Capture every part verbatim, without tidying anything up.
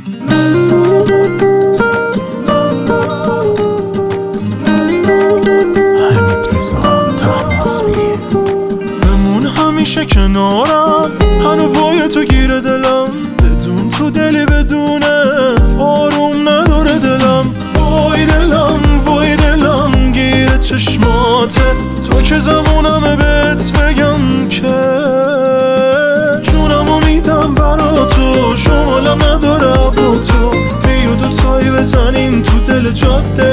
همیشه کنارم، هنو پای تو گیره دلم، بدون تو دلی بدونت آروم نداره دلم. وای دلم وای دلم گیره چشماته، تو که زبونمه بهت بگم که جونمو میدم برا تو، شمالم نداره با تو. بیا دوتایی بزنیم تو دل جاده،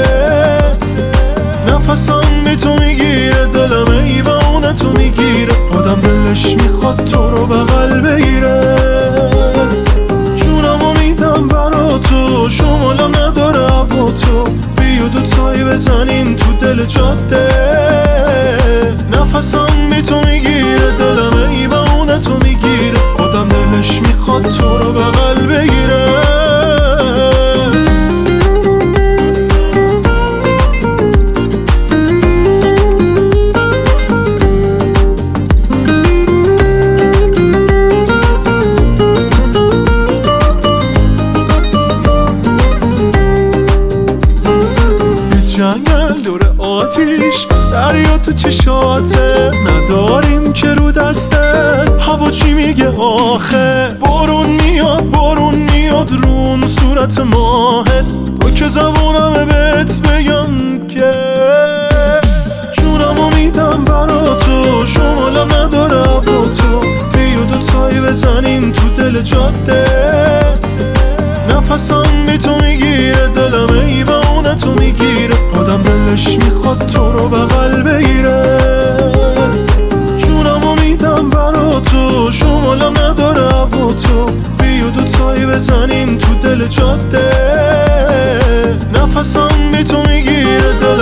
نفسم بی تو میگیره، دلم ایوانه تو میگیره، آدم دلش میخواد تو رو بغل بگیره. جونمو میدم برا تو، شمالم نداره هوا تو. بیا دوتایی بزنیم تو دل جاده، نفسم بی تو میگیره، دلم ایوانه تو میگیره، آدم دلش میخواد تو رو بغل بگیره. جنگل دور آتیش، دریا تو چشاته، نداریم که رو دستت هوا چی میگه آخه. بارون میاد بارون میاد رون صورت ماهت، تو که زبونمه بهت بگم که جونمو میدم برا تو، شمالم نداره با تو. بیا دوتایی بزنیم تو دل جاده، نفسم بی تو میگیره، دلم ایوانه تو میگیره، آدم دلش میخواد تو رو بغل بگیره. جونمو میدم برا تو، شمالم نداره هوا تو. بیا دوتایی بزنیم تو دل جاده، نفسم بی تو میگیره،